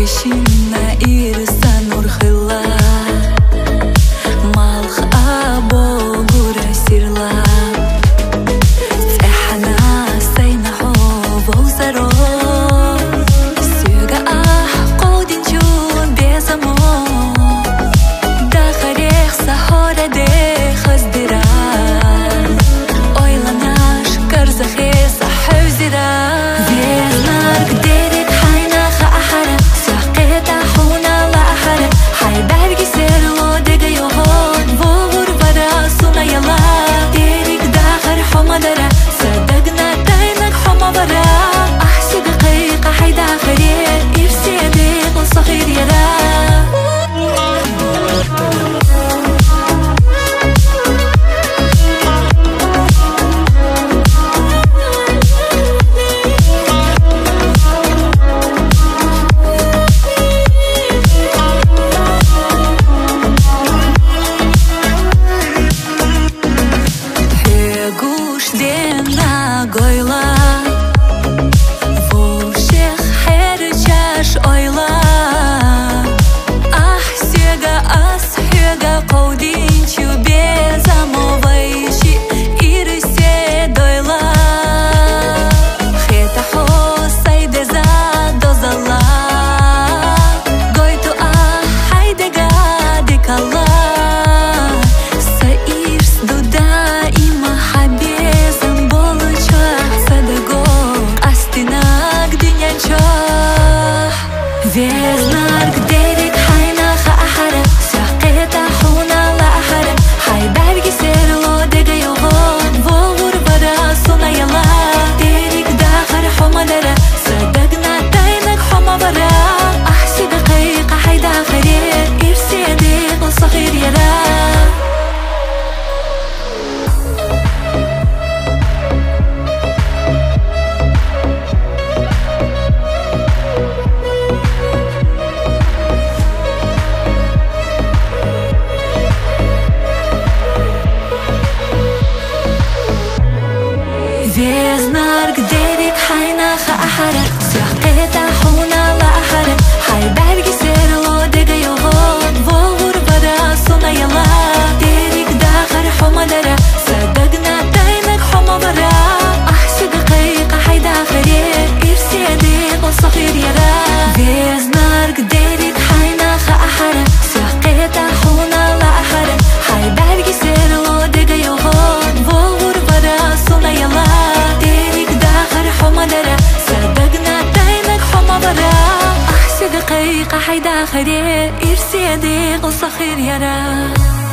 Ешина ирса нурхыла Малх абогура сирла Цехана сайна ховозаро Сюга қолдинчу безамо Дахарех сахора де хаздира Ойланаш карзахе сахузира Везнарк дерек хайна хаахара Сяқета хуна лаахара Хай берги серло дега йогон Вогур вара суна яла Дерек дахар хомадара Садагна дайнак хомавара Ахси дقيقة حي داخري إرسي ديق وصغير يرا Гойла Вушех херчаш ойла Ах сега асхега қолдинчу безамовайши ирсе дойла Хета хосайдеза дозала Гойту ахайдега декала Саирс дуда има хабезам Везнарк дерек хайна хаахара Сяқета хуна лаахара Хай берги серло дега йогон Вогур вара суна яла Дерек дахар хомадара Садагна дайнак хомавара Ахси дقيقة حي داخري إرسي ديق وصغير يرا Везнарк дерек хайна хаахара Сяқета хуна лаахара Хай берги серло дега йогон Вогур вара суна яла Дерек дахар хомадара Садагна дайнак хомавара Ахси дقيقة حي داخري إرسي ديق وصغير يرا Везнарк дерек хайна хаахара Сяқета хуна лаахара Хай берги серло дега йогон Вогур вара суна яла Садагна дайнак хомавара Ахси дقيقة حي داخري إرسي ديق وصغير يرا